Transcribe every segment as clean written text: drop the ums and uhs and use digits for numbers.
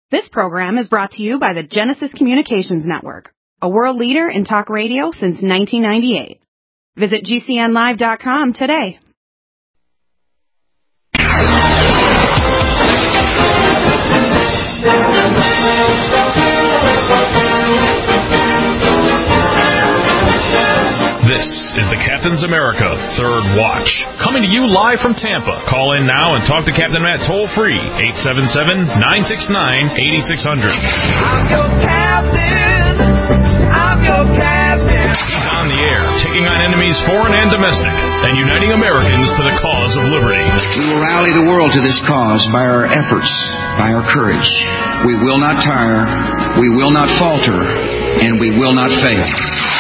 This program is brought to you by the Genesis Communications Network, a world leader in talk radio since 1998. Visit GCNlive.com today. This is the Captain's America Third Watch, coming to you live from Tampa. Call in now and talk to Captain Matt toll-free, 877-969-8600. I'm your captain. I'm your captain. He's on the air, taking on enemies foreign and domestic, and uniting Americans to the cause of liberty. We will rally the world to this cause by our efforts, by our courage. We will not tire, we will not falter, and we will not fail.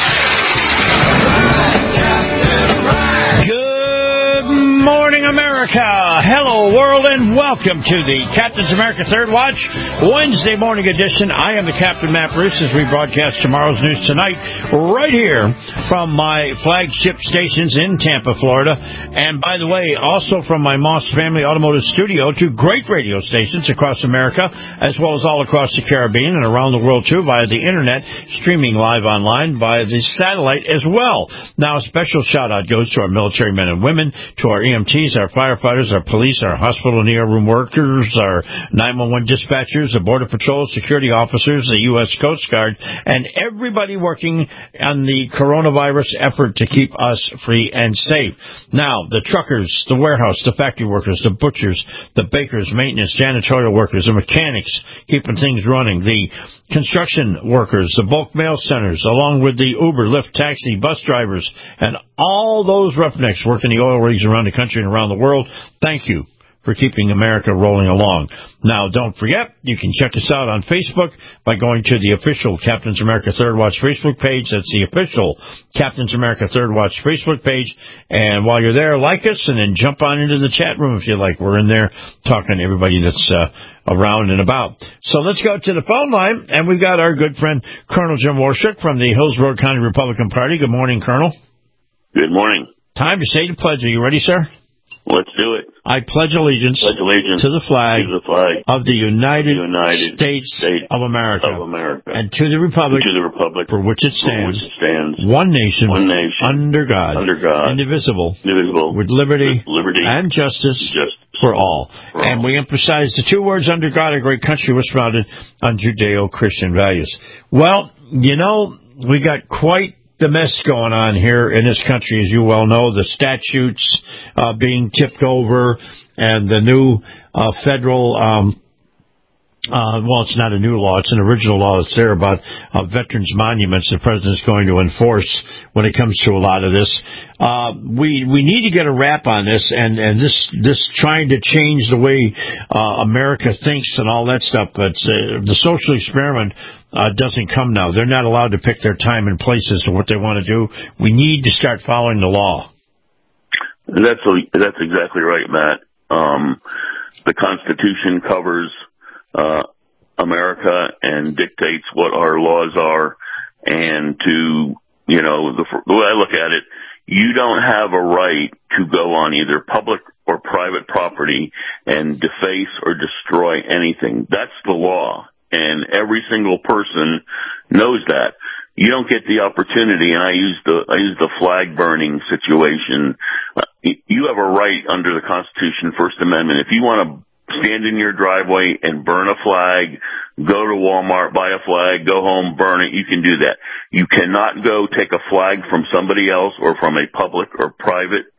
Good morning, America. Hello, world, and welcome to the Captain's America Third Watch, Wednesday morning edition. I am the Captain, Matt Bruce, as we broadcast tomorrow's news tonight right here from my flagship stations in Tampa, Florida. And by the way, also from my Moss Family Automotive Studio, two great radio stations across America, as well as all across the Caribbean and around the world, too, via the Internet, streaming live online via the satellite as well. Now, a special shout-out goes to our military men and women, to our EMTs, our firefighters, our police, our hospital and ER room workers, our 911 dispatchers, the Border Patrol, security officers, the U.S. Coast Guard, and everybody working on the coronavirus effort to keep us free and safe. Now, the truckers, the warehouse, the factory workers, the butchers, the bakers, maintenance, janitorial workers, the mechanics, keeping things running, the construction workers, the bulk mail centers, along with the Uber, Lyft, taxi, bus drivers, and all those roughnecks working the oil rigs around the country and around the world. Thank you for keeping America rolling along. Now, don't forget, you can check us out on Facebook by going to the official Captain's America Third Watch Facebook page. That's the official Captain's America Third Watch Facebook page. And while you're there, like us and then jump on into the chat room if you like. We're in there talking to everybody that's around and about. So let's go to the phone line, and we've got our good friend Colonel Jim Warshuk from the Hillsborough County Republican Party. Good morning, Colonel. Good morning. Time to say the pledge. Are you ready, sir? Let's do it. I pledge allegiance to the flag of the United States of America, and to the republic for which it stands, one nation, under God, indivisible, with liberty and justice for all. And we emphasize the two words, under God, a great country was founded on Judeo-Christian values. Well, you know, we got quite the mess going on here in this country, as you well know, the statutes being tipped over, and the new federal, well, it's not a new law, it's an original law that's there about veterans' monuments the president's going to enforce when it comes to a lot of this. We need to get a wrap on this, and this trying to change the way America thinks and all that stuff, but the social experiment doesn't come now. They're not allowed to pick their time and places or what they want to do. We need to start following the law. That's exactly right, Matt. The Constitution covers America and dictates what our laws are. And the way I look at it, you don't have a right to go on either public or private property and deface or destroy anything. That's the law. And every single person knows that. You don't get the opportunity, and I use the flag burning situation. You have a right under the Constitution, First Amendment. If you want to stand in your driveway and burn a flag, go to Walmart, buy a flag, go home, burn it, you can do that. You cannot go take a flag from somebody else or from a public or private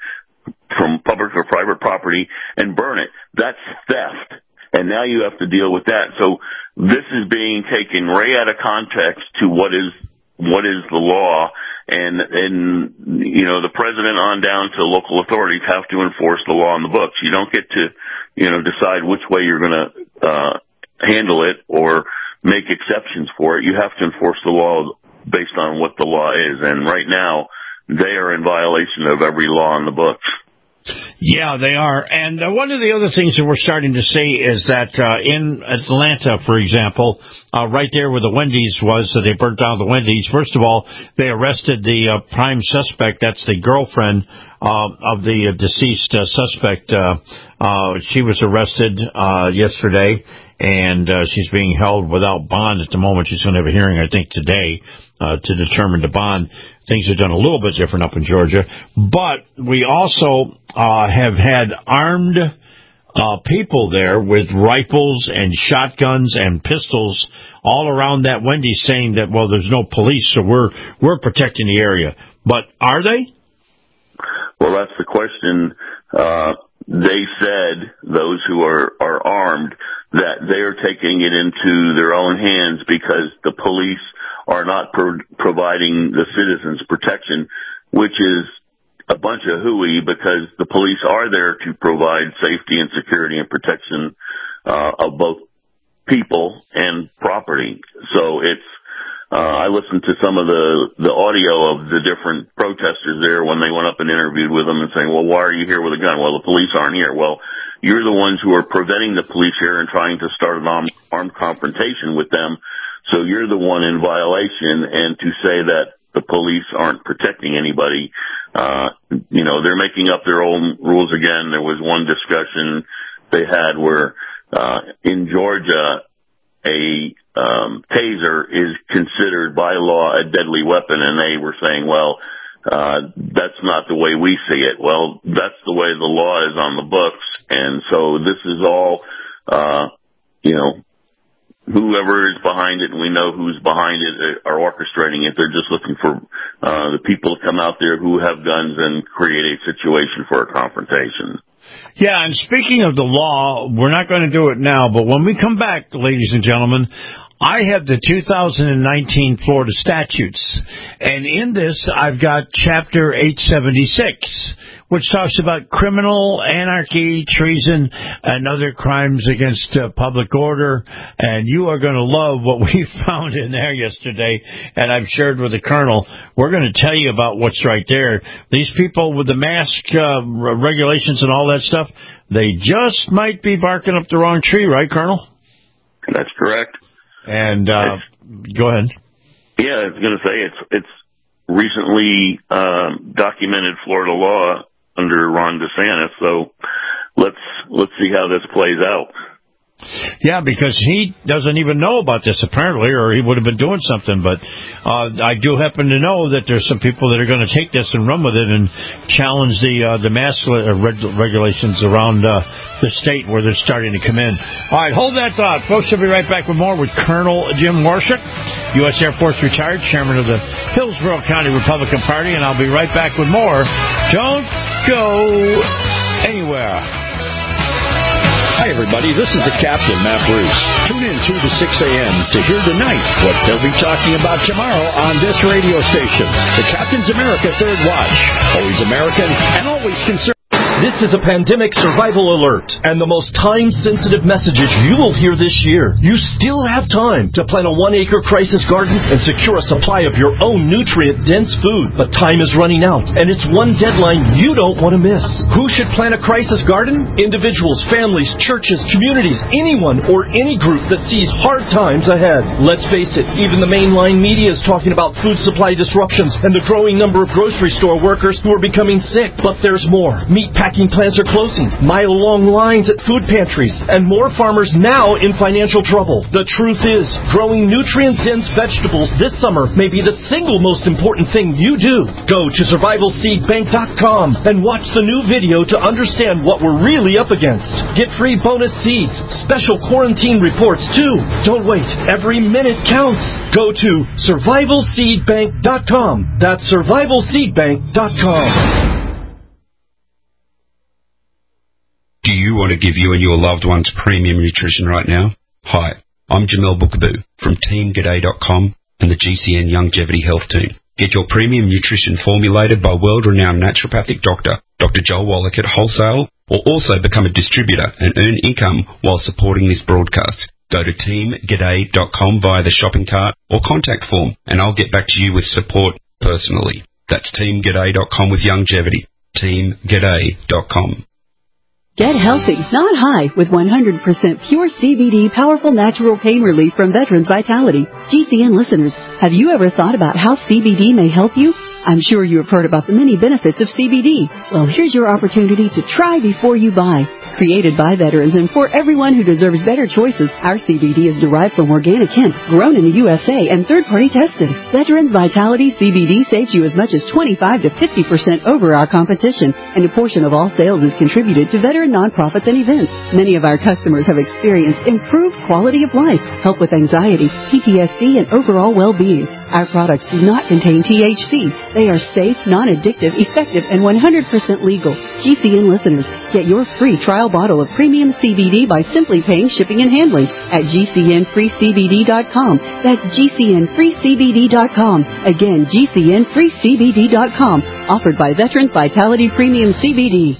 property and burn it. That's theft. And now you have to deal with that. So this is being taken right out of context to what is the law, and the president on down to local authorities have to enforce the law in the books. You don't get to decide which way you're going to handle it or make exceptions for it. You have to enforce the law based on what the law is, and right now they are in violation of every law in the books. Yeah, they are. And one of the other things that we're starting to see is that in Atlanta, for example, right there where the Wendy's was, so they burnt down the Wendy's. First of all, they arrested the prime suspect. That's the girlfriend of the deceased suspect. She was arrested yesterday, and she's being held without bond at the moment. She's going to have a hearing, I think, today to determine the bond. Things are done a little bit different up in Georgia. But we also have had armed people there with rifles and shotguns and pistols all around that Wendy's, saying that, well, there's no police, so we're protecting the area. But are they? Well, that's the question. They said, those who are armed, that they are taking it into their own hands because the police are not providing the citizens protection, which is a bunch of hooey, because the police are there to provide safety and security and protection of both people and property. So it's I listened to some of the audio of the different protesters there when they went up and interviewed with them and saying, well, why are you here with a gun? Well, the police aren't here. Well, you're the ones who are preventing the police here and trying to start an armed confrontation with them. So you're the one in violation. And to say that the police aren't protecting anybody, they're making up their own rules again. There was one discussion they had where in Georgia, a taser is considered by law a deadly weapon, and they were saying, well, that's not the way we see it. Well, that's the way the law is on the books, and so this is all, whoever is behind it, and we know who's behind it, are orchestrating it. They're just looking for the people to come out there who have guns and create a situation for a confrontation. Yeah, and speaking of the law, we're not going to do it now, but when we come back, ladies and gentlemen, I have the 2019 Florida statutes, and in this I've got Chapter 876, which talks about criminal anarchy, treason, and other crimes against public order, and you are going to love what we found in there yesterday, and I've shared with the Colonel. We're going to tell you about what's right there. These people with the mask regulations and all that stuff, they just might be barking up the wrong tree, right, Colonel? That's correct. And go ahead. Yeah, I was going to say it's recently documented Florida law under Ron DeSantis. So let's see how this plays out. Yeah, because he doesn't even know about this, apparently, or he would have been doing something. But I do happen to know that there's some people that are going to take this and run with it and challenge the mask regulations around the state where they're starting to come in. All right, hold that thought. Folks, we'll be right back with more with Colonel Jim Waurishuk, U.S. Air Force retired, chairman of the Hillsborough County Republican Party, and I'll be right back with more. Don't go anywhere. Hi, everybody. This is the Captain, Matt Bruce. Tune in 2 to 6 a.m. to hear tonight what they'll be talking about tomorrow on this radio station. The Captain's America Third Watch. Always American and always concerned. This is a pandemic survival alert and the most time-sensitive messages you will hear this year. You still have time to plant a 1-acre crisis garden and secure a supply of your own nutrient-dense food. But time is running out, and it's one deadline you don't want to miss. Who should plant a crisis garden? Individuals, families, churches, communities, anyone or any group that sees hard times ahead. Let's face it, even the mainline media is talking about food supply disruptions and the growing number of grocery store workers who are becoming sick. But there's more. Meatpacking plants are closing, mile-long lines at food pantries, and more farmers now in financial trouble. The truth is, growing nutrient-dense vegetables this summer may be the single most important thing you do. Go to survivalseedbank.com and watch the new video to understand what we're really up against. Get free bonus seeds, special quarantine reports too. Don't wait. Every minute counts. Go to survivalseedbank.com. That's survivalseedbank.com. Do you want to give you and your loved ones premium nutrition right now? Hi, I'm Jamel Bookaboo from TeamGaday.com and the GCN Longevity Health Team. Get your premium nutrition formulated by world-renowned naturopathic doctor, Dr. Joel Wallach at Wholesale, or also become a distributor and earn income while supporting this broadcast. Go to TeamGaday.com via the shopping cart or contact form, and I'll get back to you with support personally. That's TeamGaday.com with longevity. TeamGaday.com. Get healthy, not high, with 100% pure CBD powerful natural pain relief from Veterans Vitality. GCN listeners, have you ever thought about how CBD may help you? I'm sure you have heard about the many benefits of CBD. Well, here's your opportunity to try before you buy. Created by veterans and for everyone who deserves better choices, our CBD is derived from organic hemp, grown in the USA, and third-party tested. Veterans Vitality CBD saves you as much as 25 to 50% over our competition, and a portion of all sales is contributed to veteran nonprofits and events. Many of our customers have experienced improved quality of life, help with anxiety, PTSD, and overall well-being. Our products do not contain THC. They are safe, non-addictive, effective, and 100% legal. GCN listeners, get your free trial bottle of premium CBD by simply paying shipping and handling at GCNFreeCBD.com. That's GCNFreeCBD.com. Again, GCNFreeCBD.com. Offered by Veterans Vitality Premium CBD.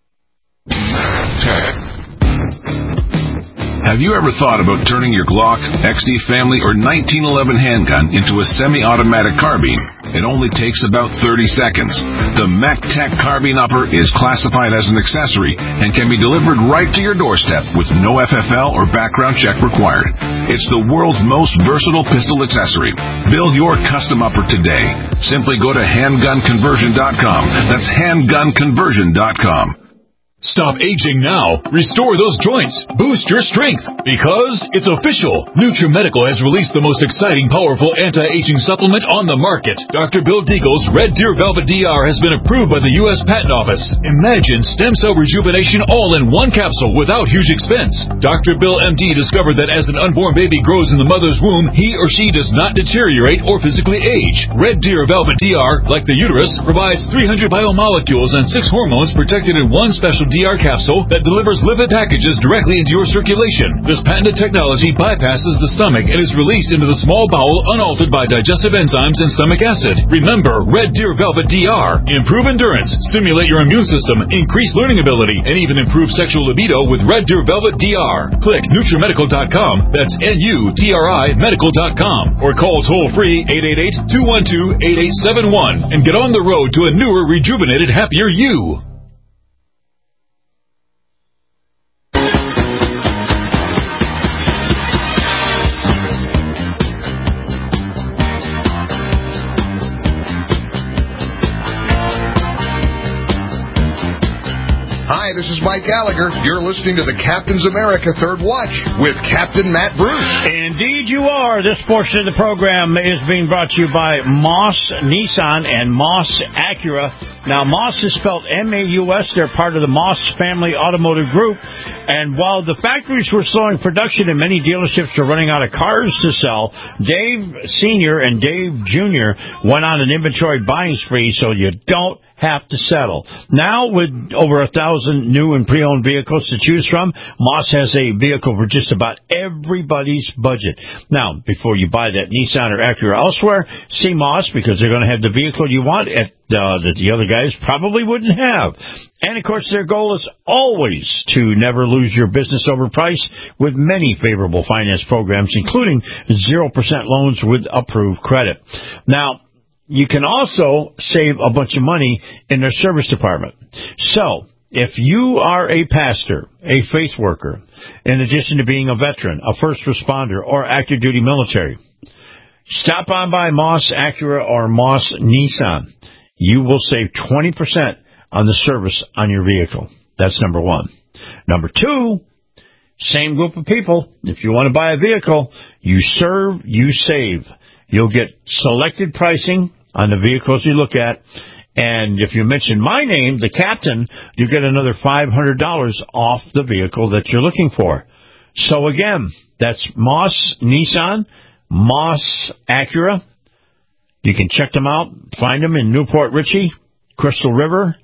Have you ever thought about turning your Glock, XD Family, or 1911 handgun into a semi-automatic carbine? It only takes about 30 seconds. The MacTech Carbine Upper is classified as an accessory and can be delivered right to your doorstep with no FFL or background check required. It's the world's most versatile pistol accessory. Build your custom upper today. Simply go to handgunconversion.com. That's handgunconversion.com. Stop aging now. Restore those joints. Boost your strength. Because it's official. NutriMedical has released the most exciting, powerful anti-aging supplement on the market. Dr. Bill Deagle's Red Deer Velvet DR has been approved by the U.S. Patent Office. Imagine stem cell rejuvenation all in one capsule without huge expense. Dr. Bill MD discovered that as an unborn baby grows in the mother's womb, he or she does not deteriorate or physically age. Red Deer Velvet DR, like the uterus, provides 300 biomolecules and 6 hormones protected in one special DR capsule that delivers lipid packages directly into your circulation. This patented technology bypasses the stomach and is released into the small bowel unaltered by digestive enzymes and stomach acid. Remember, Red Deer Velvet DR. Improve endurance, stimulate your immune system, increase learning ability, and even improve sexual libido with Red Deer Velvet DR. Click NutriMedical.com. That's NUTRI Medical.com. Or call toll-free 888-212-8871 and get on the road to a newer, rejuvenated, happier you. Hi, this is Mike Gallagher. You're listening to the Captain's America Third Watch with Captain Matt Bruce. Indeed you are. This portion of the program is being brought to you by Moss Nissan and Moss Acura. Now, Moss is spelled M-A-U-S. They're part of the Moss Family Automotive Group. And while the factories were slowing production and many dealerships were running out of cars to sell, Dave Sr. and Dave Jr. went on an inventory buying spree so you don't have to settle. Now, with over 1,000 new and pre-owned vehicles to choose from, Moss has a vehicle for just about everybody's budget. Now, before you buy that Nissan or Acura elsewhere, see Moss because they're going to have the vehicle you want at that the other guys probably wouldn't have. And, of course, their goal is always to never lose your business over price with many favorable finance programs, including 0% loans with approved credit. Now, you can also save a bunch of money in their service department. So, if you are a pastor, a faith worker, in addition to being a veteran, a first responder, or active duty military, stop on by Moss Acura or Moss Nissan. You will save 20% on the service on your vehicle. That's number one. Number two, same group of people. If you want to buy a vehicle, you serve, you save. You'll get selected pricing on the vehicles you look at. And if you mention my name, the captain, you get another $500 off the vehicle that you're looking for. So again, that's Moss Nissan, Moss Acura. You can check them out, find them in Newport Richey, Crystal River,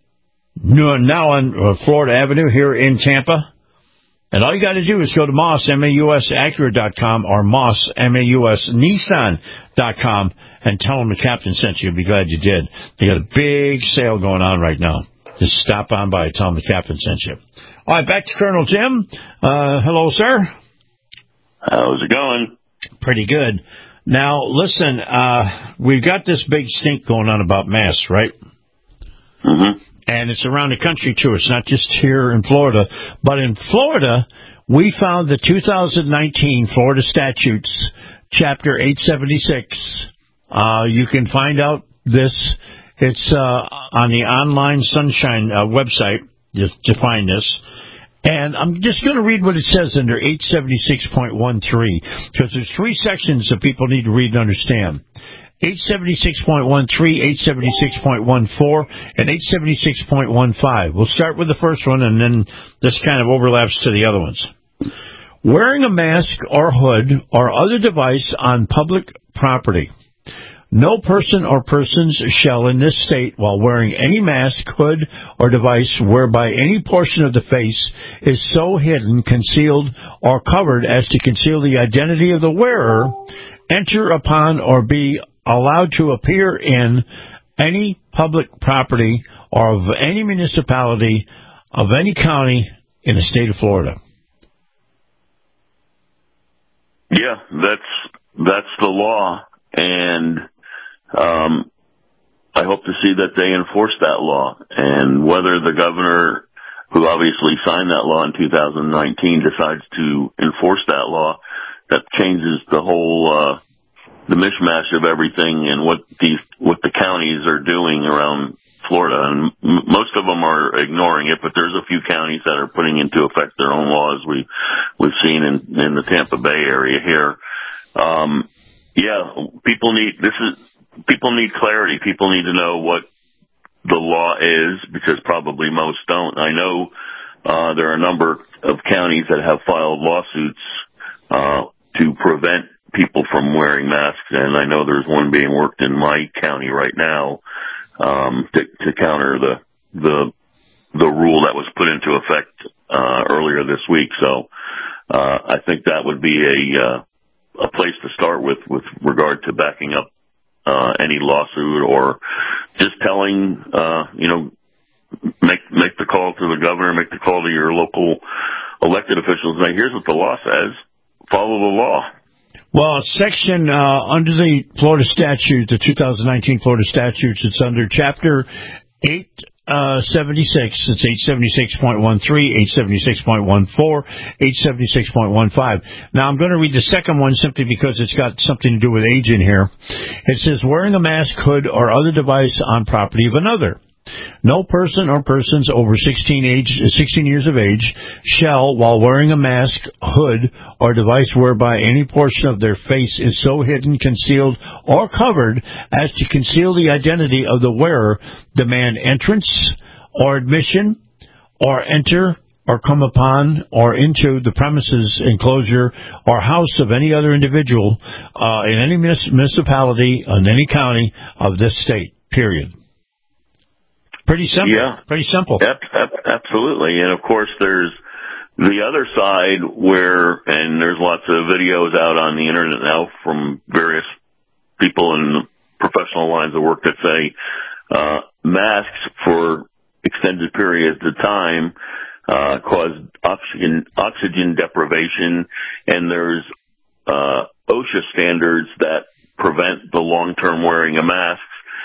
now on Florida Avenue here in Tampa. And all you got to do is go to Moss, MAUSAcura.com or Moss, MAUSNissan.com and tell them the captain sent you. Be glad you did. They got a big sale going on right now. Just stop on by and tell them the captain sent you. All right, back to Colonel Jim. Hello, sir. How's it going? Pretty good. Now, listen, we've got this big stink going on about masks, right? Mm-hmm. And it's around the country, too. It's not just here in Florida. But in Florida, we found the 2019 Florida Statutes, Chapter 876. You can find out this. It's on the Online Sunshine website to find this. And I'm just going to read what it says under 876.13, because there's 3 sections that people need to read and understand. 876.13, 876.14, and 876.15. We'll start with the first one, and then this kind of overlaps to the other ones. Wearing a mask or hood or other device on public property. No person or persons shall in this state, while wearing any mask, hood, or device whereby any portion of the face is so hidden, concealed, or covered as to conceal the identity of the wearer, enter upon or be allowed to appear in any public property or of any municipality of any county in the state of Florida. Yeah, that's the law, and I hope to see that they enforce that law. And whether the governor, who obviously signed that law in 2019, decides to enforce that law, that changes the whole the mishmash of everything and what the counties are doing around Florida. And most of them are ignoring it, but there's a few counties that are putting into effect their own laws. We've seen in the Tampa Bay area here. People need clarity. People need to know what the law is, because probably most don't. I know there are a number of counties that have filed lawsuits to prevent people from wearing masks, and I know there's one being worked in my county right now to counter the rule that was put into effect earlier this week. So I think that would be a place to start with regard to backing up any lawsuit, or just telling make the call to the governor, make the call to your local elected officials. Now, here's what the law says: follow the law. Well, section under the Florida statute, the 2019 Florida statutes, it's under Chapter 876. It's 876.13, 876.14, 876.15. Now, I'm going to read the second one simply because it's got something to do with age in here. It says, wearing a mask, hood, or other device on property of another. No person or persons over 16 years of age shall, while wearing a mask, hood, or device whereby any portion of their face is so hidden, concealed, or covered as to conceal the identity of the wearer, demand entrance or admission, or enter or come upon or into the premises, enclosure, or house of any other individual in any municipality in any county of this state, period. Pretty simple. Yeah. Pretty simple. Absolutely. And, of course, there's the other side where, and there's lots of videos out on the Internet now from various people in professional lines of work that say masks for extended periods of time cause oxygen deprivation, and there's OSHA standards that prevent the long-term wearing of masks,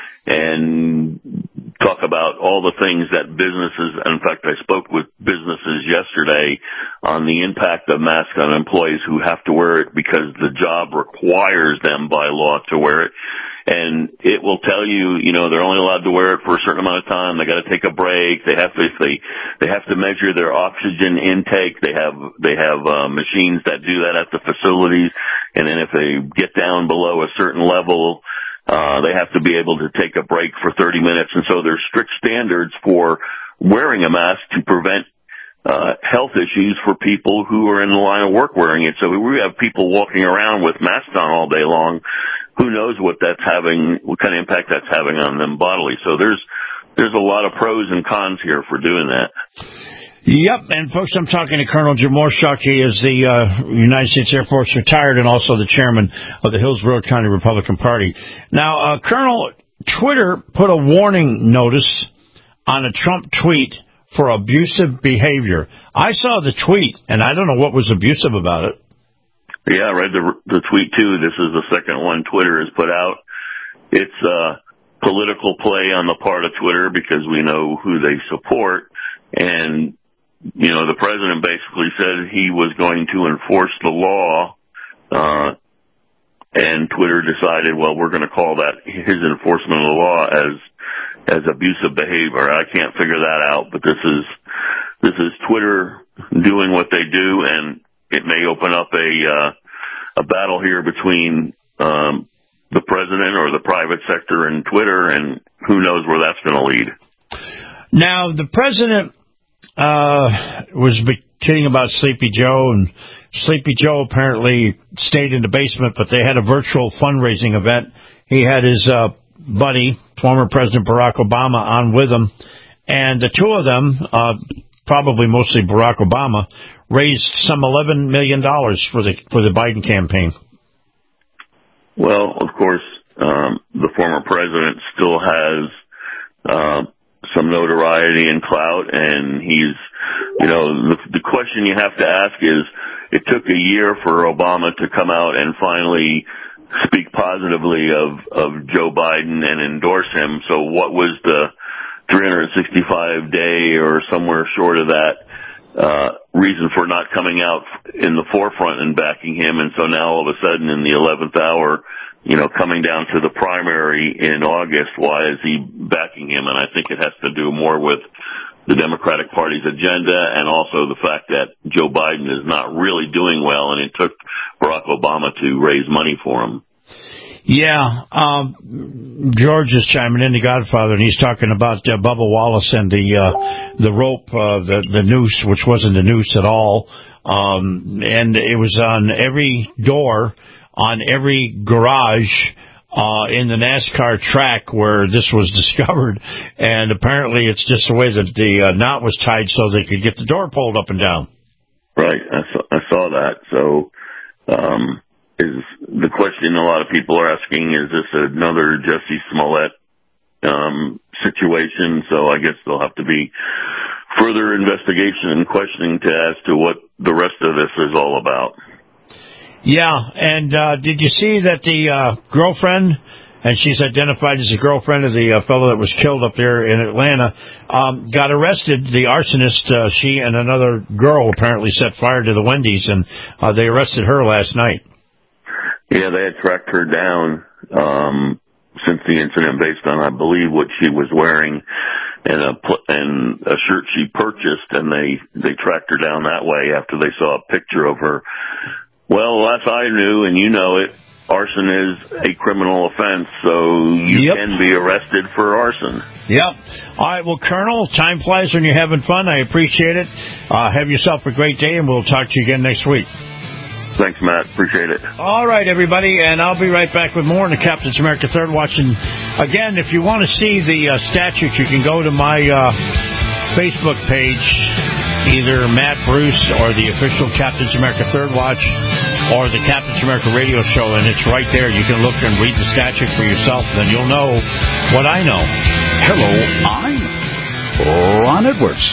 and talk about all the things that businesses, in fact, I spoke with businesses yesterday on the impact of masks on employees who have to wear it because the job requires them by law to wear it. And it will tell you, they're only allowed to wear it for a certain amount of time. They got to take a break. They have to measure their oxygen intake. They have machines that do that at the facilities. And then if they get down below a certain level, they have to be able to take a break for 30 minutes. And so there's strict standards for wearing a mask to prevent health issues for people who are in the line of work wearing it. So we have people walking around with masks on all day long. Who knows what kind of impact that's having on them bodily. So there's a lot of pros and cons here for doing that. Yep, and folks, I'm talking to Colonel Jim Morshock. He is the United States Air Force retired and also the chairman of the Hillsborough County Republican Party. Now, Colonel, Twitter put a warning notice on a Trump tweet for abusive behavior. I saw the tweet, and I don't know what was abusive about it. Yeah, I read the tweet, too. This is the second one Twitter has put out. It's political play on the part of Twitter because we know who they support. And, the president basically said he was going to enforce the law, and Twitter decided, well, we're going to call that his enforcement of the law as abusive behavior. I can't figure that out, but this is Twitter doing what they do, and it may open up a battle here between the president or the private sector and Twitter, and who knows where that's going to lead. Now, the president was kidding about Sleepy Joe, and Sleepy Joe apparently stayed in the basement, but they had a virtual fundraising event. He had his buddy, former President Barack Obama, on with him, and the two of them, probably mostly Barack Obama, raised some $11 million for the Biden campaign. Well, of course, the former president still has some notoriety and clout, and he's, the question you have to ask is, it took a year for Obama to come out and finally speak positively of Joe Biden and endorse him. So what was the 365-day or somewhere short of that reason for not coming out in the forefront and backing him? And so now all of a sudden in the 11th hour, coming down to the primary in August, why is he backing him? And I think it has to do more with the Democratic Party's agenda and also the fact that Joe Biden is not really doing well, and it took Barack Obama to raise money for him. Yeah, George is chiming in, the Godfather, and he's talking about Bubba Wallace and the rope, the noose, which wasn't a noose at all, and it was on every door, on every garage, in the NASCAR track where this was discovered, and apparently it's just the way that the knot was tied so they could get the door pulled up and down. Right, I saw that. So, is the question a lot of people are asking, is this another Jussie Smollett situation? So I guess there'll have to be further investigation and questioning as to what the rest of this is all about. Yeah, and did you see that the girlfriend, and she's identified as the girlfriend of the fellow that was killed up there in Atlanta, got arrested? The arsonist, she and another girl apparently set fire to the Wendy's, and they arrested her last night. Yeah, they had tracked her down since the incident based on, I believe, what she was wearing and a shirt she purchased, and they tracked her down that way after they saw a picture of her. Well, last I knew, and you know it, arson is a criminal offense, so you can be arrested for arson. Yep. All right, well, Colonel, time flies when you're having fun. I appreciate it. Have yourself a great day, and we'll talk to you again next week. Thanks, Matt. Appreciate it. All right, everybody, and I'll be right back with more on the Captain's America Third Watch. And again, if you want to see the statute, you can go to my Facebook page, either Matt Bruce or the official Captain's America Third Watch or the Captain's America Radio Show, and it's right there. You can look and read the statute for yourself, and then you'll know what I know. Hello, I'm Ron Edwards.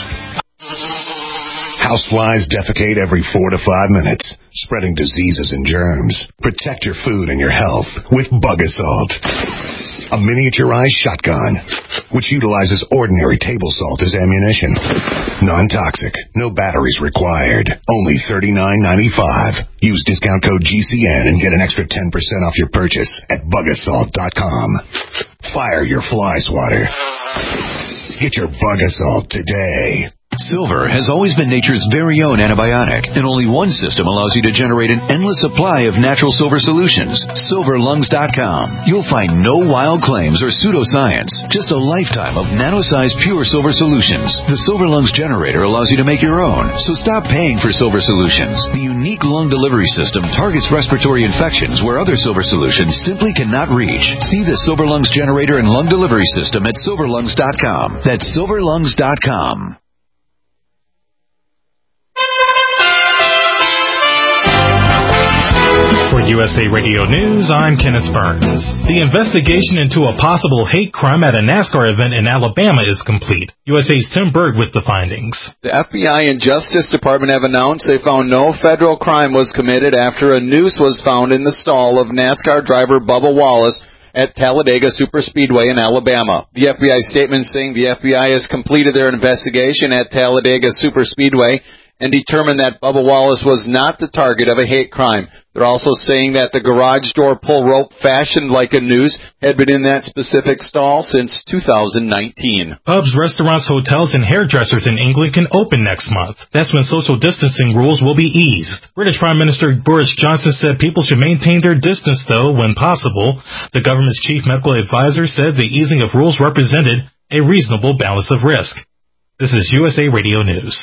Houseflies defecate every 4 to 5 minutes, spreading diseases and germs. Protect your food and your health with Bug Assault, a miniaturized shotgun which utilizes ordinary table salt as ammunition. Non-toxic, no batteries required. Only $39.95. Use discount code GCN and get an extra 10% off your purchase at bugassault.com. Fire your fly swatter. Get your Bug Assault today. Silver has always been nature's very own antibiotic, and only one system allows you to generate an endless supply of natural silver solutions. SilverLungs.com. You'll find no wild claims or pseudoscience, just a lifetime of nano-sized pure silver solutions. The Silver Lungs generator allows you to make your own, so stop paying for silver solutions. The unique lung delivery system targets respiratory infections where other silver solutions simply cannot reach. See the Silver Lungs generator and lung delivery system at SilverLungs.com. That's SilverLungs.com. For USA Radio News, I'm Kenneth Burns. The investigation into a possible hate crime at a NASCAR event in Alabama is complete. USA's Tim Berg with the findings. The FBI and Justice Department have announced they found no federal crime was committed after a noose was found in the stall of NASCAR driver Bubba Wallace at Talladega Superspeedway in Alabama. The FBI statement saying the FBI has completed their investigation at Talladega Superspeedway and determined that Bubba Wallace was not the target of a hate crime. They're also saying that the garage door pull rope fashioned like a noose had been in that specific stall since 2019. Pubs, restaurants, hotels, and hairdressers in England can open next month. That's when social distancing rules will be eased. British Prime Minister Boris Johnson said people should maintain their distance, though, when possible. The government's chief medical advisor said the easing of rules represented a reasonable balance of risk. This is USA Radio News.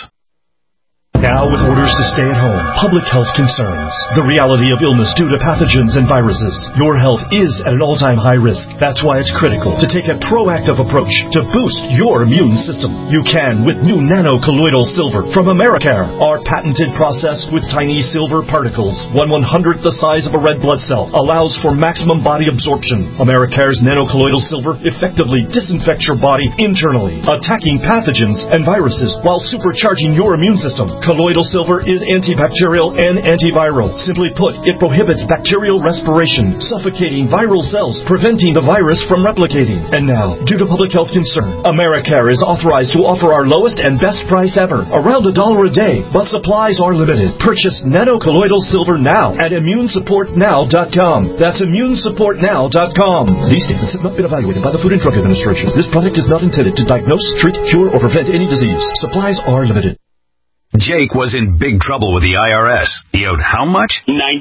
Now with orders to stay at home, public health concerns, the reality of illness due to pathogens and viruses. Your health is at an all-time high risk. That's why it's critical to take a proactive approach to boost your immune system. You can with new nano-colloidal silver from Americare. Our patented process with tiny silver particles, 1/100th the size of a red blood cell, allows for maximum body absorption. Americare's nano-colloidal silver effectively disinfects your body internally, attacking pathogens and viruses while supercharging your immune system. Colloidal silver is antibacterial and antiviral. Simply put, it prohibits bacterial respiration, suffocating viral cells, preventing the virus from replicating. And now, due to public health concern, Americare is authorized to offer our lowest and best price ever, around $1 a day, but supplies are limited. Purchase nano-colloidal silver now at ImmuneSupportNow.com. That's ImmuneSupportNow.com. These statements have not been evaluated by the Food and Drug Administration. This product is not intended to diagnose, treat, cure, or prevent any disease. Supplies are limited. Jake was in big trouble with the IRS. He owed how much?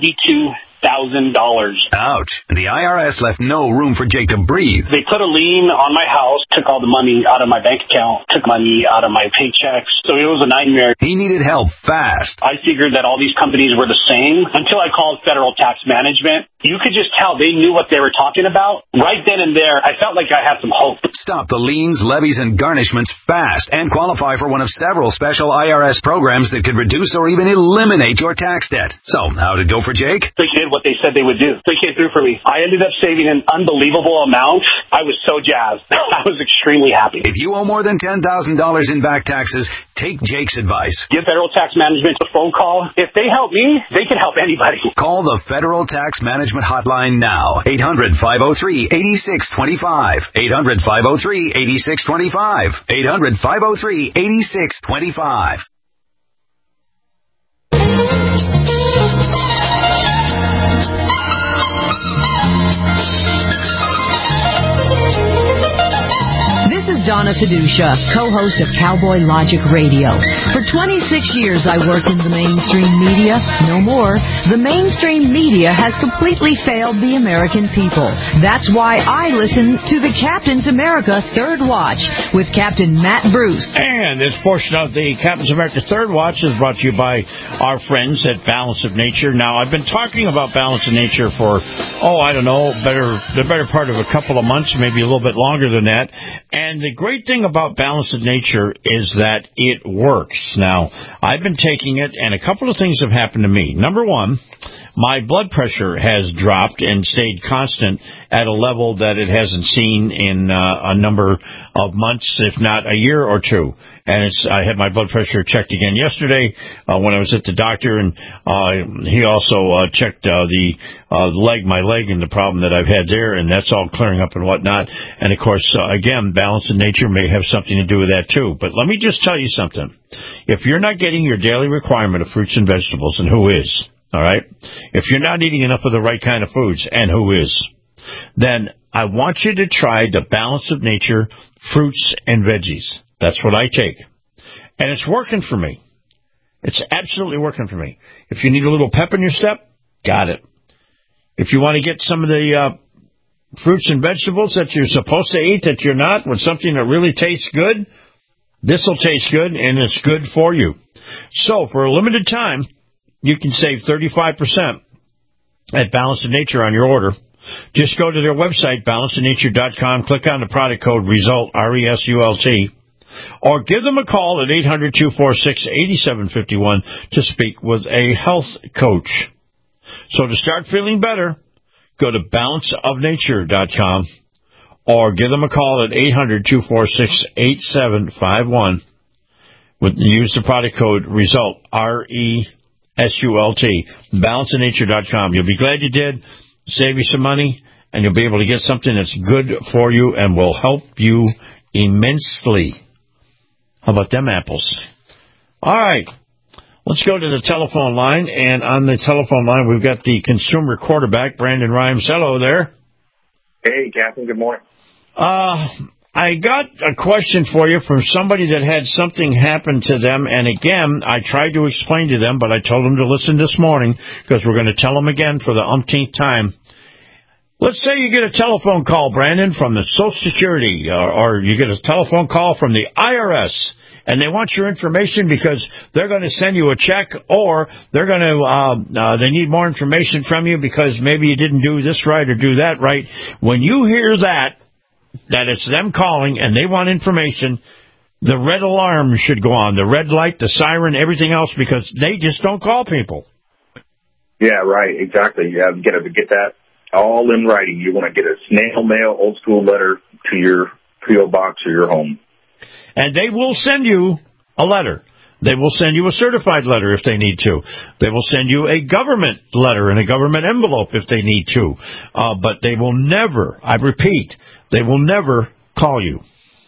$92,000. Ouch. And the IRS left no room for Jake to breathe. They put a lien on my house, took all the money out of my bank account, took money out of my paychecks. So it was a nightmare. He needed help fast. I figured that all these companies were the same until I called Federal Tax Management. You could just tell they knew what they were talking about. Right then and there, I felt like I had some hope. Stop the liens, levies, and garnishments fast and qualify for one of several special IRS programs that could reduce or even eliminate your tax debt. So, how'd it go for Jake? They did what they said they would do. They came through for me. I ended up saving an unbelievable amount. I was so jazzed. I was extremely happy. If you owe more than $10,000 in back taxes, take Jake's advice. Give Federal Tax Management a phone call. If they help me, they can help anybody. Call the Federal Tax Management hotline now. 800-503-8625. 800-503-8625. 800-503-8625. This is Donna Fiducia, co-host of Cowboy Logic Radio. For 26 years, I worked in the mainstream media. No more. The mainstream media has completely failed the American people. That's why I listen to the Captain's America Third Watch with Captain Matt Bruce. And this portion of the Captain's America Third Watch is brought to you by our friends at Balance of Nature. Now, I've been talking about Balance of Nature for, the better part of a couple of months, maybe a little bit longer than that. And the great thing about Balance of Nature is that it works. Now, I've been taking it, and a couple of things have happened to me. Number one, my blood pressure has dropped and stayed constant at a level that it hasn't seen in a number of months, if not a year or two. And I had my blood pressure checked again yesterday when I was at the doctor, and he also checked my leg and the problem that I've had there, and that's all clearing up and whatnot. And, of course, again, Balance of Nature may have something to do with that, too. But let me just tell you something. If you're not getting your daily requirement of fruits and vegetables, and who is? All right? If you're not eating enough of the right kind of foods, and who is? Then I want you to try the Balance of Nature fruits and veggies. That's what I take. And it's working for me. It's absolutely working for me. If you need a little pep in your step, got it. If you want to get some of the fruits and vegetables that you're supposed to eat that you're not, with something that really tastes good, this will taste good, and it's good for you. So, for a limited time, you can save 35% at Balance of Nature on your order. Just go to their website, balanceofnature.com, click on the product code RESULT, RESULT, or give them a call at 800-246-8751 to speak with a health coach. So to start feeling better, go to balanceofnature.com or give them a call at 800-246-8751. Use the product code RESULT, RESULT, balanceofnature.com. You'll be glad you did. Save you some money, and you'll be able to get something that's good for you and will help you immensely. How about them apples? All right. Let's go to the telephone line, and on the telephone line, we've got the consumer quarterback, Brandon Rhymes. Hello there. Hey, Captain. Good morning. I got a question for you from somebody that had something happen to them, and again, I tried to explain to them, but I told them to listen this morning because we're going to tell them again for the umpteenth time. Let's say you get a telephone call, Brandon, from the Social Security, or you get a telephone call from the IRS, and they want your information because they're going to send you a check, or they're going to they need more information from you because maybe you didn't do this right or do that right. When you hear that it's them calling and they want information, the red alarm should go on, the red light, the siren, everything else, because they just don't call people. Yeah, right, exactly. You have to get that all in writing. You want to get a snail mail, old school letter to your P.O. box or your home. And they will send you a letter. They will send you a certified letter if they need to. They will send you a government letter in a government envelope if they need to. But they will never, I repeat, they will never call you.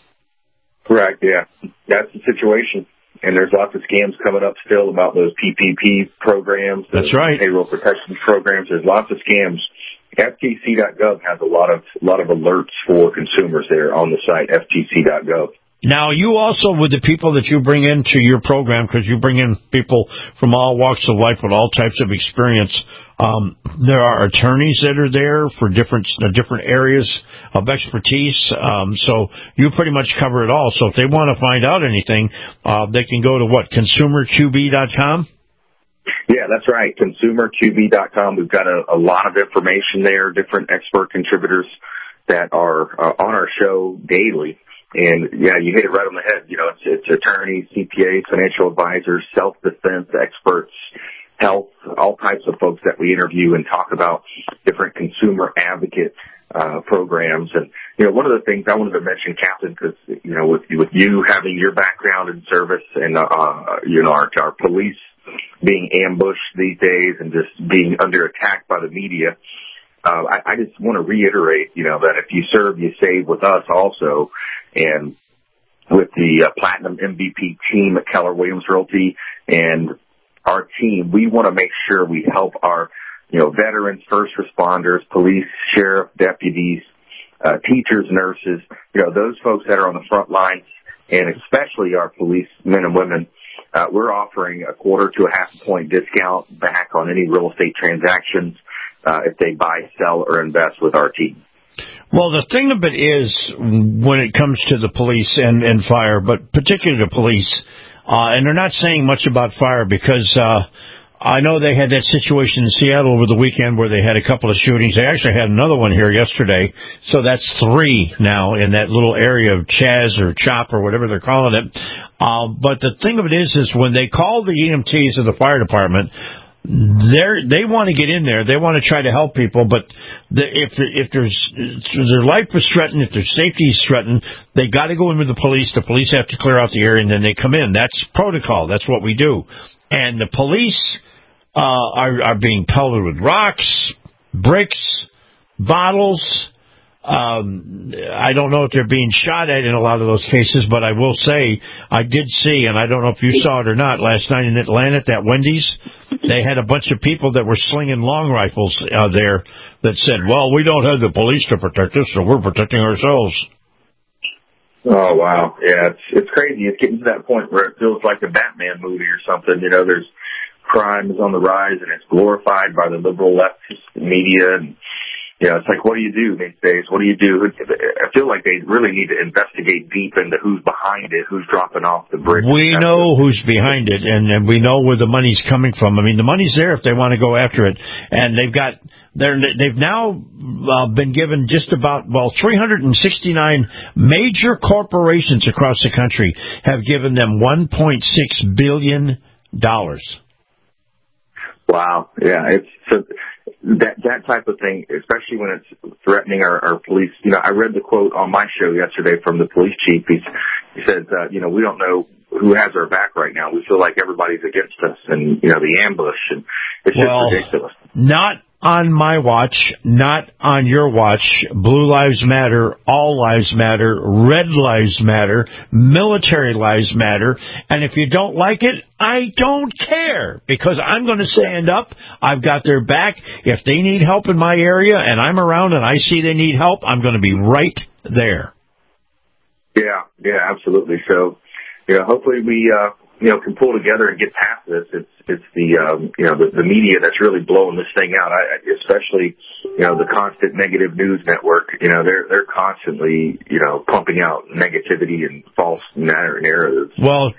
Correct, yeah. That's the situation. And there's lots of scams coming up still about those PPP programs. That's right. Payroll protection programs. There's lots of scams. FTC.gov has a lot of alerts for consumers there on the site, FTC.gov. Now, you also, with the people that you bring into your program, because you bring in people from all walks of life with all types of experience, there are attorneys that are there for different areas of expertise. So you pretty much cover it all. So if they want to find out anything, they can go to what, consumerqb.com? Yeah, that's right, consumerqb.com. We've got a lot of information there, different expert contributors that are on our show daily. And, yeah, you hit it right on the head. You know, it's attorneys, CPAs, financial advisors, self-defense experts, health, all types of folks that we interview and talk about different consumer advocate programs. And, you know, one of the things I wanted to mention, Captain, because, you know, with you having your background in service and, you know, our police being ambushed these days and just being under attack by the media, I just want to reiterate, you know, that if you serve, you save with us also. And with the Platinum MVP team at Keller Williams Realty and our team, we want to make sure we help our, you know, veterans, first responders, police, sheriff, deputies, teachers, nurses, you know, those folks that are on the front lines, and especially our police men and women. We're offering a 1/4 to a 1/2 point discount back on any real estate transactions if they buy, sell, or invest with our team. Well, the thing of it is, when it comes to the police and fire, but particularly the police, and they're not saying much about fire because I know they had that situation in Seattle over the weekend where they had a couple of shootings. They actually had another one here yesterday, so that's 3 now in that little area of Chaz or Chop or whatever they're calling it. But the thing of it is when they call the EMTs of the fire department, they want to get in there. They want to try to help people, but if their life is threatened, if their safety is threatened, they got to go in with the police. The police have to clear out the area, and then they come in. That's protocol. That's what we do. And the police are being pelted with rocks, bricks, bottles. I don't know if they're being shot at in a lot of those cases, but I will say I did see, and I don't know if you saw it or not, last night in Atlanta at that Wendy's, they had a bunch of people that were slinging long rifles there that said, well, we don't have the police to protect us, so we're protecting ourselves. Oh, wow. Yeah, it's crazy. It's getting to that point where it feels like a Batman movie or something. You know, there's crime is on the rise, and it's glorified by the liberal leftist media, and you know, it's like, what do you do these days? What do you do? I feel like they really need to investigate deep into who's behind it, who's dropping off the bridge. We know who's behind it, and we know where the money's coming from. I mean, the money's there if they want to go after it. And they've now been given just about, 369 major corporations across the country have given them $1.6 billion. Wow. Yeah, that type of thing, especially when it's threatening our police. You know, I read the quote on my show yesterday from the police chief. He says, you know, we don't know who has our back right now. We feel like everybody's against us, and you know, the ambush, and it's just ridiculous. Not on my watch, not on your watch. Blue lives matter, all lives matter, red lives matter, military lives matter, and if you don't like it, I don't care, because I'm going to stand up. I've got their back. If they need help in my area and I'm around and I see they need help, I'm going to be right there. Yeah, absolutely. So, hopefully we, can pull together and get past this. It's the media that's really blowing this thing out. Especially, the constant negative news network. They're constantly, pumping out negativity and false narratives. Well,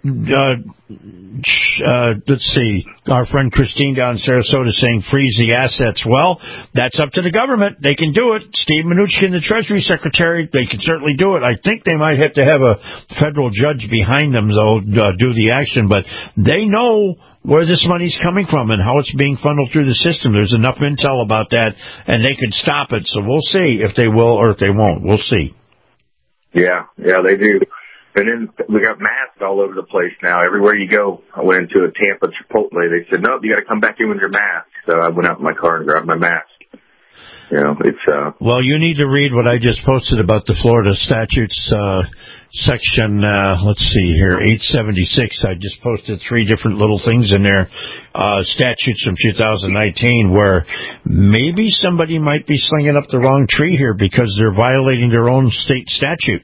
let's see. Our friend Christine down in Sarasota saying freeze the assets. Well, that's up to the government. They can do it. Steve Mnuchin, the Treasury Secretary, they can certainly do it. I think they might have to have a federal judge behind them, though, do the action. But they know where this money's coming from and how it's being funneled through the system. There's enough intel about that, and they could stop it. So we'll see if they will or if they won't. We'll see. Yeah, they do. And then we got masks all over the place now. Everywhere you go. I went into a Tampa Chipotle. They said, nope, you got to come back in with your mask. So I went out in my car and grabbed my mask. Well, you need to read what I just posted about the Florida statutes section, let's see here, 876. I just posted 3 different little things in there, statutes from 2019, where maybe somebody might be slinging up the wrong tree here because they're violating their own state statute.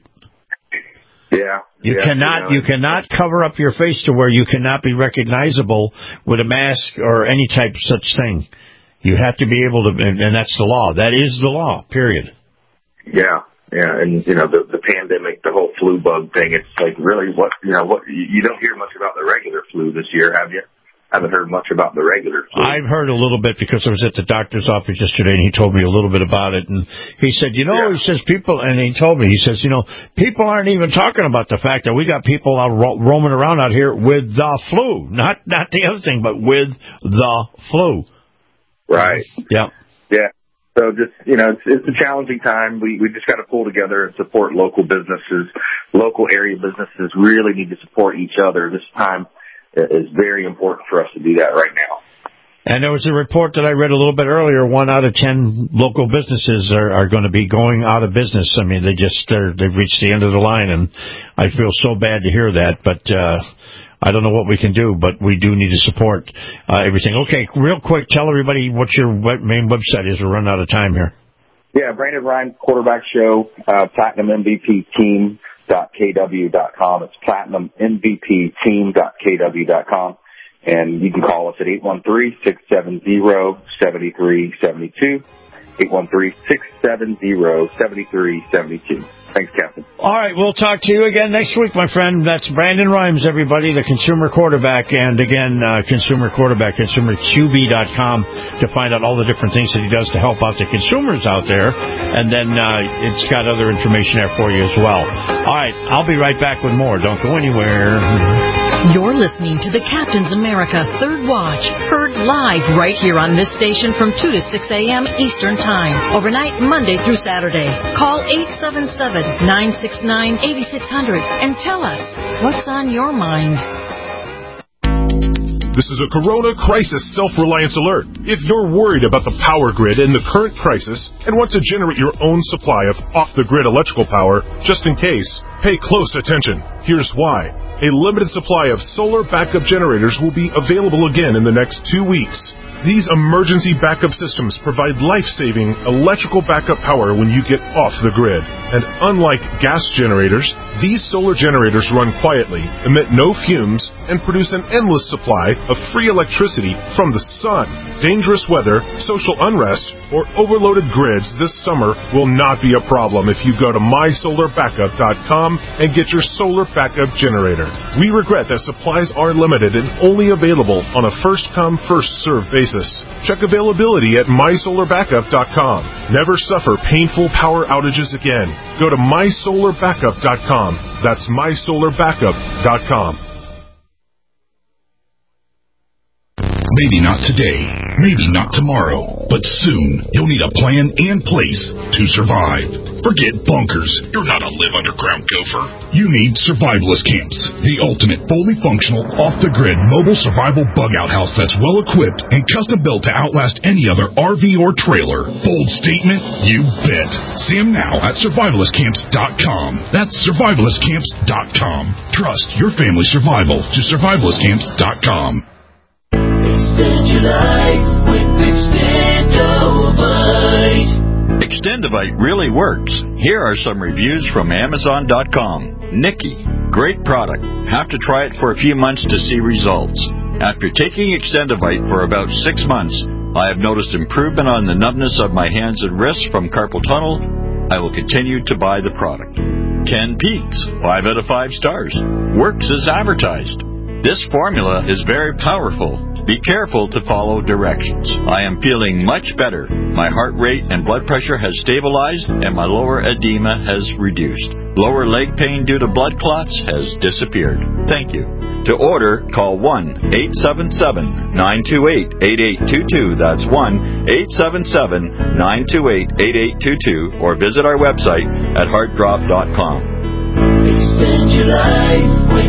Yeah. You cannot cover up your face to where you cannot be recognizable with a mask or any type of such thing. You have to be able to, and that's the law. That is the law, period. Yeah, and, the pandemic, the whole flu bug thing, it's like really what you don't hear much about the regular flu this year, have you? Haven't heard much about the regular flu. I've heard a little bit because I was at the doctor's office yesterday, and he told me a little bit about it, and he said, he says people, and he told me, he says, people aren't even talking about the fact that we got people out roaming around out here with the flu, not the other thing, but with the flu. Right. Yeah. Yeah. So just, it's a challenging time. We just got to pull together and support local businesses. Local area businesses really need to support each other. This time is very important for us to do that right now. And there was a report that I read a little bit earlier. 1 out of 10 local businesses are going to be going out of business. I mean, they've reached the end of the line, and I feel so bad to hear that. But I don't know what we can do, but we do need to support everything. Okay, real quick, tell everybody what your main website is. We're running out of time here. Yeah, Brandon Rhymes Quarterback Show, Platinum MVP Team.kw.com. It's Platinum MVP Team.kw.com. And you can call us at 813-670-7372. 813-670-7372. Thanks, Captain. All right, we'll talk to you again next week, my friend. That's Brandon Rhymes, everybody, the Consumer Quarterback. And again, Consumer Quarterback, ConsumerQB.com to find out all the different things that he does to help out the consumers out there. And then it's got other information there for you as well. All right, I'll be right back with more. Don't go anywhere. You're listening to the Captain's America Third Watch, heard live right here on this station from 2 to 6 a.m. Eastern Time, overnight Monday through Saturday. Call 877-969-8600 and tell us what's on your mind. This is a Corona Crisis Self-Reliance Alert. If you're worried about the power grid in the current crisis and want to generate your own supply of off-the-grid electrical power, just in case, pay close attention. Here's why. A limited supply of solar backup generators will be available again in the next 2 weeks. These emergency backup systems provide life-saving electrical backup power when you get off the grid. And unlike gas generators, these solar generators run quietly, emit no fumes, and produce an endless supply of free electricity from the sun. Dangerous weather, social unrest, or overloaded grids this summer will not be a problem if you go to mysolarbackup.com and get your solar backup generator. We regret that supplies are limited and only available on a first-come, first-served basis. Check availability at mysolarbackup.com. Never suffer painful power outages again. Go to mysolarbackup.com. That's mysolarbackup.com. Maybe not today, maybe not tomorrow, but soon you'll need a plan and place to survive. Forget bunkers. You're not a live underground gopher. You need Survivalist Camps, the ultimate fully functional, off-the-grid mobile survival bug-out house that's well-equipped and custom-built to outlast any other RV or trailer. Bold statement? You bet. See them now at survivalistcamps.com. That's survivalistcamps.com. Trust your family's survival to survivalistcamps.com. Extend your life with Extendovite. Extendovite really works. Here are some reviews from Amazon.com. Nikki, great product. Have to try it for a few months to see results. After taking Extendovite for about 6 months, I have noticed improvement on the numbness of my hands and wrists from carpal tunnel. I will continue to buy the product. Ken Peaks, 5 out of 5 stars. Works as advertised. This formula is very powerful. Be careful to follow directions. I am feeling much better. My heart rate and blood pressure has stabilized, and my lower edema has reduced. Lower leg pain due to blood clots has disappeared. Thank you. To order, call 1-877-928-8822. That's 1-877-928-8822. Or visit our website at heartdrop.com. Extend your life with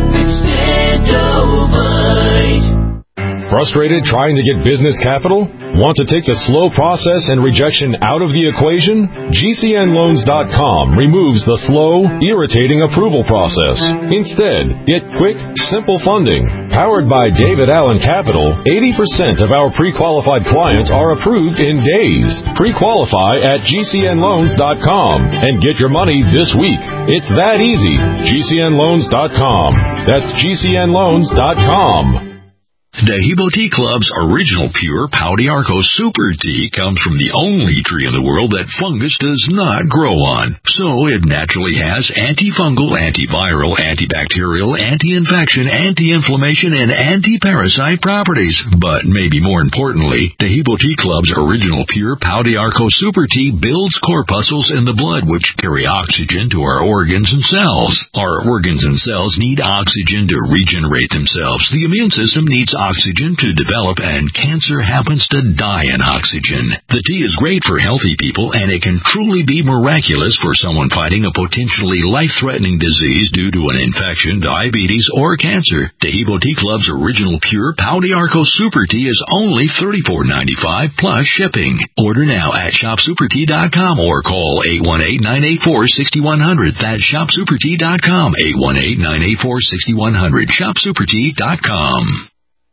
Extendovite. Frustrated trying to get business capital? Want to take the slow process and rejection out of the equation? GCNLoans.com removes the slow, irritating approval process. Instead, get quick, simple funding. Powered by David Allen Capital, 80% of our pre-qualified clients are approved in days. Pre-qualify at GCNLoans.com and get your money this week. It's that easy. GCNLoans.com. That's GCNLoans.com. Dehibo Tea Club's original pure Pau d'Arco Super Tea comes from the only tree in the world that fungus does not grow on. So it naturally has antifungal, antiviral, antibacterial, anti-infection, anti-inflammation, and anti-parasite properties. But maybe more importantly, Dehibo Tea Club's original pure Pau d'Arco Super Tea builds corpuscles in the blood which carry oxygen to our organs and cells. Our organs and cells need oxygen to regenerate themselves. The immune system needs oxygen to develop, and cancer happens to die in oxygen. The tea is great for healthy people, and it can truly be miraculous for someone fighting a potentially life-threatening disease due to an infection, diabetes, or cancer. Dehibo Tea Club's original pure Pau d'Arco Super Tea is only $34.95 plus shipping. Order now at shopsupertea.com or call 818-984-6100. That's shopsupertea.com, 818-984-6100, shopsupertea.com.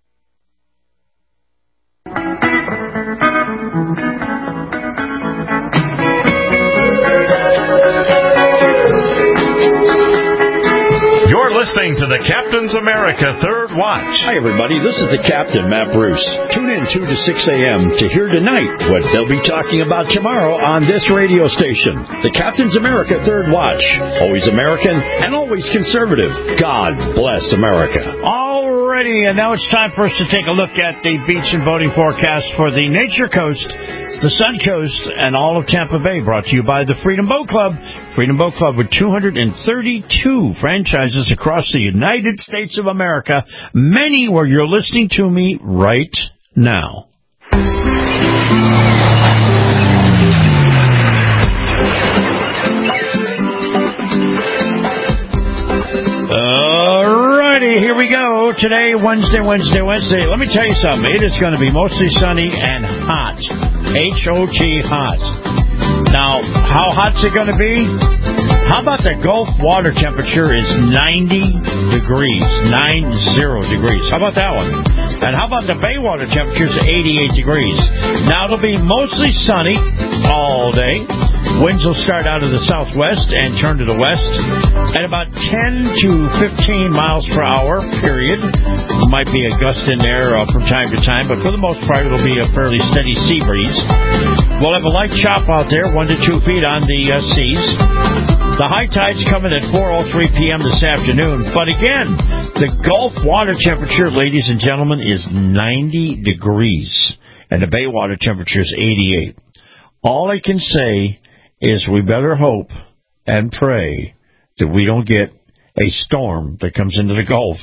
You're listening to the Captain's America Third Watch. Hi, everybody. This is the Captain, Matt Bruce. Tune in 2 to 6 a.m. to hear tonight what they'll be talking about tomorrow on this radio station. The Captain's America Third Watch. Always American and always conservative. God bless America. Alrighty, and now it's time for us to take a look at the beach and boating forecast for the Nature Coast, the Sun Coast, and all of Tampa Bay, brought to you by the Freedom Boat Club. Freedom Boat Club with 232 franchises across the United States of America, many where you're listening to me right now. Alrighty, here we go. Today, Wednesday. Let me tell you something. It is going to be mostly sunny and hot. H-O-T, hot. Now, how hot's it going to be? How about the Gulf water temperature is 90 degrees, 90 degrees. How about that one? And how about the Bay water temperature is 88 degrees. Now, it'll be mostly sunny all day. Winds will start out of the southwest and turn to the west at about 10 to 15 miles per hour, period. Might be a gust in there from time to time, but for the most part, it'll be a fairly steady sea breeze. We'll have a light chop out there, 1 to 2 feet on the seas. The high tide's coming at 4:03 p.m. this afternoon. But again, the Gulf water temperature, ladies and gentlemen, is 90 degrees. And the Bay water temperature is 88. All I can say is we better hope and pray that we don't get a storm that comes into the Gulf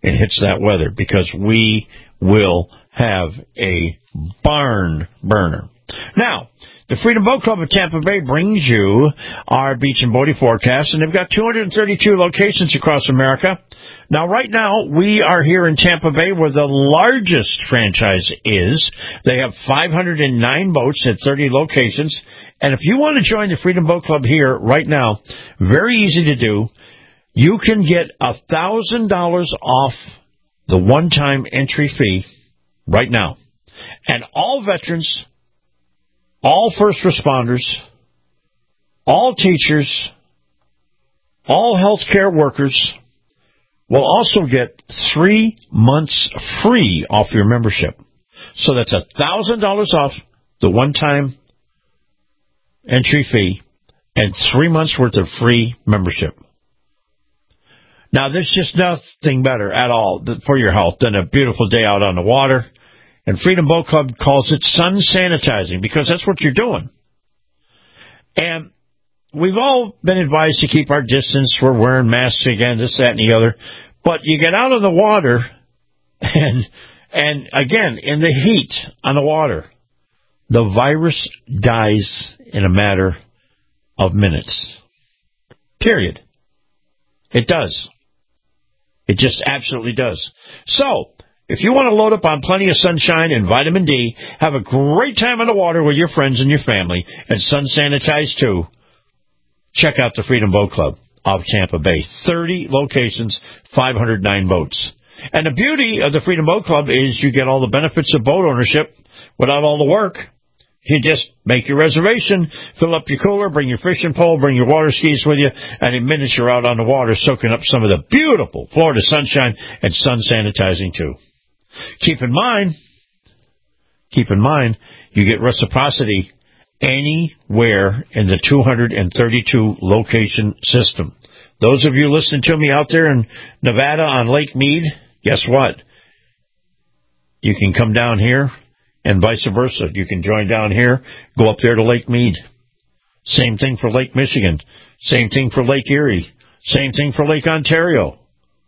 it hits that weather, because we will have a barn burner. Now, the Freedom Boat Club of Tampa Bay brings you our beach and boating forecast, and they've got 232 locations across America. Now, right now, we are here in Tampa Bay where the largest franchise is. They have 509 boats at 30 locations. And if you want to join the Freedom Boat Club here right now, very easy to do. You can get $1,000 off the one-time entry fee right now. And all veterans, all first responders, all teachers, all healthcare workers will also get 3 months free off your membership. So that's $1,000 off the one-time entry fee and 3 months worth of free membership. Now, there's just nothing better at all for your health than a beautiful day out on the water. And Freedom Boat Club calls it sun sanitizing, because that's what you're doing. And we've all been advised to keep our distance. We're wearing masks again, this, that, and the other. But you get out on the water, and again, in the heat on the water, the virus dies in a matter of minutes. Period. It does. It just absolutely does. So, if you want to load up on plenty of sunshine and vitamin D, have a great time on the water with your friends and your family, and sun sanitize too, check out the Freedom Boat Club of Tampa Bay. 30 locations, 509 boats. And the beauty of the Freedom Boat Club is you get all the benefits of boat ownership without all the work. You just make your reservation, fill up your cooler, bring your fishing pole, bring your water skis with you, and in minutes you're out on the water soaking up some of the beautiful Florida sunshine and sun sanitizing too. Keep in mind, you get reciprocity anywhere in the 232 location system. Those of you listening to me out there in Nevada on Lake Mead, guess what? You can come down here and vice versa. You can join down here, go up there to Lake Mead. Same thing for Lake Michigan. Same thing for Lake Erie. Same thing for Lake Ontario.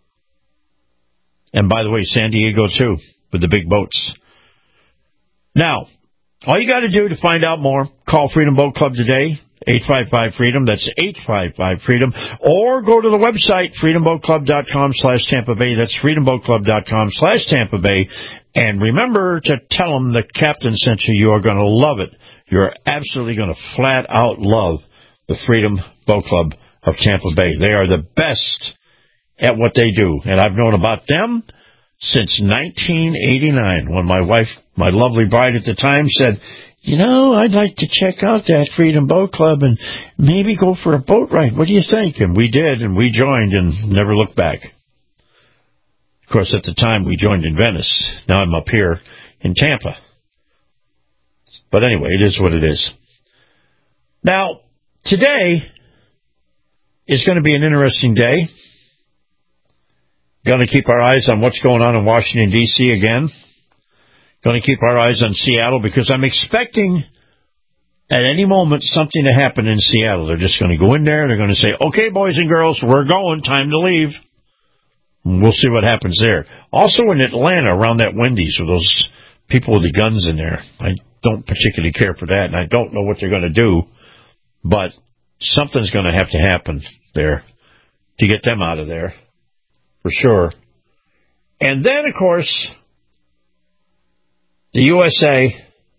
And by the way, San Diego too, with the big boats. Now, all you got to do to find out more, call Freedom Boat Club today, 855-FREEDOM. That's 855-FREEDOM. Or go to the website, freedomboatclub.com/Tampa Bay. That's freedomboatclub.com/Tampa Bay. And remember to tell them the captain sent you. You are going to love it. You're absolutely going to flat out love the Freedom Boat Club of Tampa Bay. They are the best at what they do. And I've known about them since 1989, when my wife, my lovely bride at the time, said, you know, I'd like to check out that Freedom Boat Club and maybe go for a boat ride. What do you think? And we did, and we joined and never looked back. Of course, at the time, we joined in Venice. Now I'm up here in Tampa. But anyway, it is what it is. Now, today is going to be an interesting day. Going to keep our eyes on what's going on in Washington, D.C. again. Going to keep our eyes on Seattle, because I'm expecting at any moment something to happen in Seattle. They're just going to go in there. They're going to say, okay, boys and girls, we're going. Time to leave. And we'll see what happens there. Also in Atlanta, around that Wendy's, with those people with the guns in there. I don't particularly care for that, and I don't know what they're going to do. But something's going to have to happen there to get them out of there, for sure. And then, of course, the USA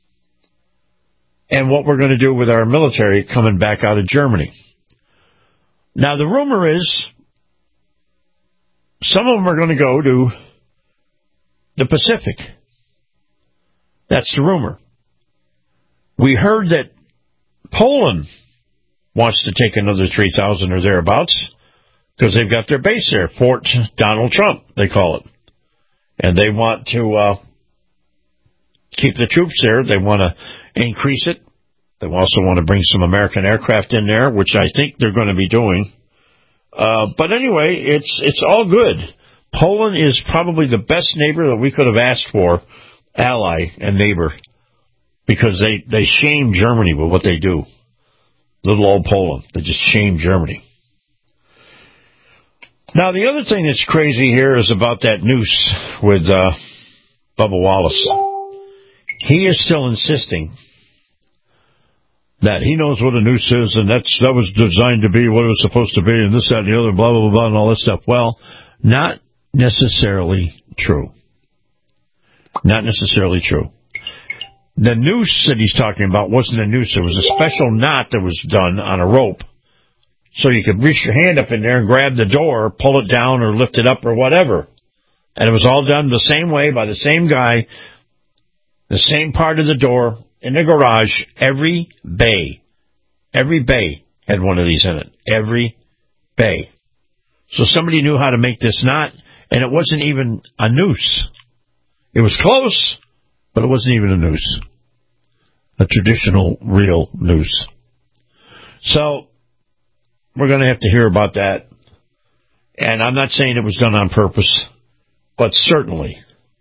and what we're going to do with our military coming back out of Germany. Now, the rumor is some of them are going to go to the Pacific. That's the rumor. We heard that Poland wants to take another 3,000 or thereabouts, because they've got their base there, Fort Donald Trump, they call it. And they want to keep the troops there. They want to increase it. They also want to bring some American aircraft in there, which I think they're going to be doing. But anyway, it's all good. Poland is probably the best neighbor that we could have asked for, ally and neighbor, because they shame Germany with what they do. Little old Poland. They just shame Germany. Now, the other thing that's crazy here is about that noose with Bubba Wallace. He is still insisting that he knows what a noose is, and that was designed to be what it was supposed to be, and this, that, and the other, blah, blah, blah, and all that stuff. Well, not necessarily true. Not necessarily true. The noose that he's talking about wasn't a noose. It was a special knot that was done on a rope. So you could reach your hand up in there and grab the door, pull it down or lift it up or whatever. And it was all done the same way by the same guy, the same part of the door in the garage. Every bay had one of these in it. Every bay. So somebody knew how to make this knot, and it wasn't even a noose. It was close, but it wasn't even a noose. A traditional, real noose. So, we're going to have to hear about that. And I'm not saying it was done on purpose, but certainly,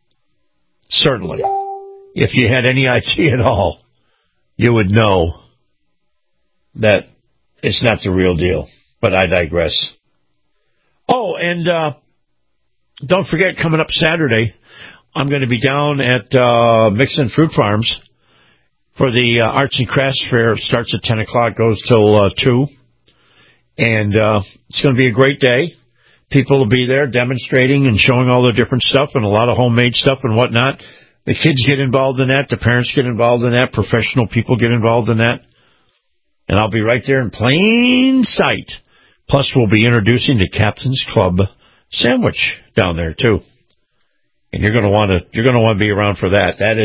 if you had any idea at all, you would know that it's not the real deal. But I digress. Oh, and don't forget, coming up Saturday, I'm going to be down at Mixon Fruit Farms for the Arts and Crafts Fair. It starts at 10 o'clock, goes till 2. And it's going to be a great day. People will be there demonstrating and showing all the different stuff and a lot of homemade stuff and whatnot. The kids get involved in that. The parents get involved in that. Professional people get involved in that. And I'll be right there in plain sight. Plus, we'll be introducing the Captain's Club sandwich down there, too. And you're going to want to be around for that. That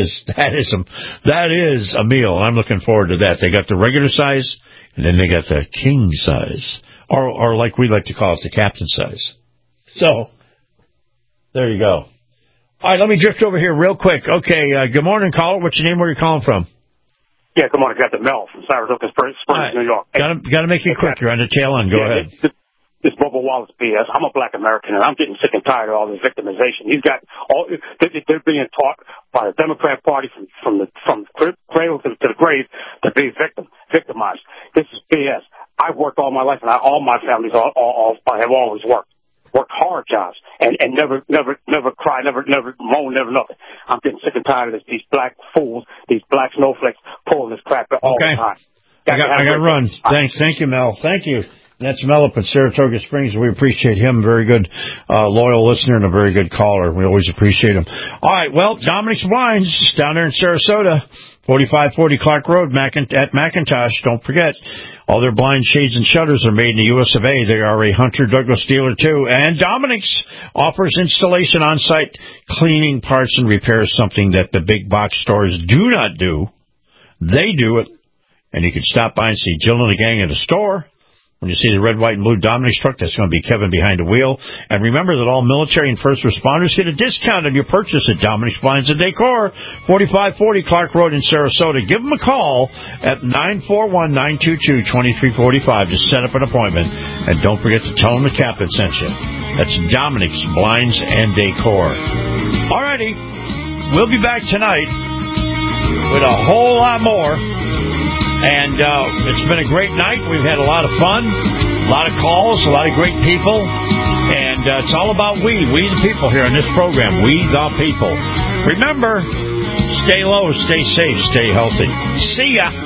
is a meal. I'm looking forward to that. They got the regular size, and then they got the king size, or like we like to call it, the captain size. So there you go. All right, let me drift over here real quick. Okay, good morning, caller. What's your name? Where are you calling from? Yeah, good morning, Captain Mel from Saratoga Springs, New York. Got to make it quick. You're on the tail end. Go ahead. This Bubba Wallace BS. I'm a black American, and I'm getting sick and tired of all this victimization. He's got all they're being taught by the Democrat Party from cradle to the grave to be victimized. This is BS. I've worked all my life, and all my families have always worked hard jobs, and never cry, never moan, never nothing. I'm getting sick and tired of these black fools, these black snowflakes pulling this crap all the time. I got to run. Thank you, Mel. Thank you. That's Mel up at Saratoga Springs. We appreciate him. Very good, loyal listener and a very good caller. We always appreciate him. All right. Well, Dominic's Blinds down there in Sarasota, 4540 Clark Road at McIntosh. Don't forget, all their blinds, shades, and shutters are made in the U.S. of A. They are a Hunter Douglas dealer, too. And Dominic's offers installation on-site cleaning, parts, and repairs, something that the big box stores do not do. They do it. And you can stop by and see Jill and the gang at the store. When you see the red, white, and blue Dominic's truck, that's going to be Kevin behind the wheel. And remember that all military and first responders get a discount on your purchase at Dominic's Blinds and Decor, 4540 Clark Road in Sarasota. Give them a call at 941-922-2345 to set up an appointment. And don't forget to tell them the captain sent you. That's Dominic's Blinds and Decor. All righty. We'll be back tonight with a whole lot more. And it's been a great night. We've had a lot of fun, a lot of calls, a lot of great people. And it's all about we the people here in this program, we the people. Remember, stay low, stay safe, stay healthy. See ya.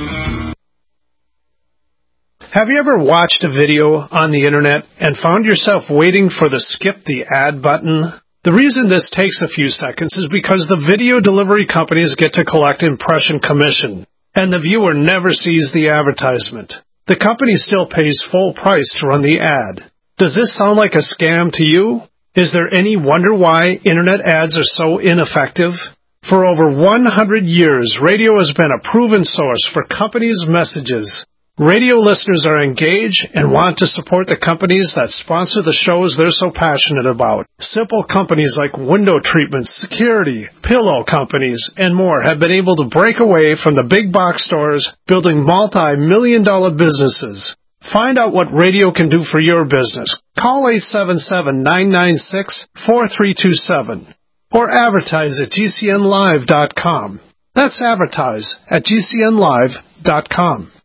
Have you ever watched a video on the internet and found yourself waiting for the skip the ad button? The reason this takes a few seconds is because the video delivery companies get to collect impression commission. And the viewer never sees the advertisement. The company still pays full price to run the ad. Does this sound like a scam to you? Is there any wonder why internet ads are so ineffective? For over 100 years, radio has been a proven source for companies' messages. Radio listeners are engaged and want to support the companies that sponsor the shows they're so passionate about. Simple companies like window treatments, security, pillow companies, and more have been able to break away from the big box stores, building multi-million-dollar businesses. Find out what radio can do for your business. Call 877-996-4327 or advertise at GCNlive.com. That's advertise at GCNlive.com.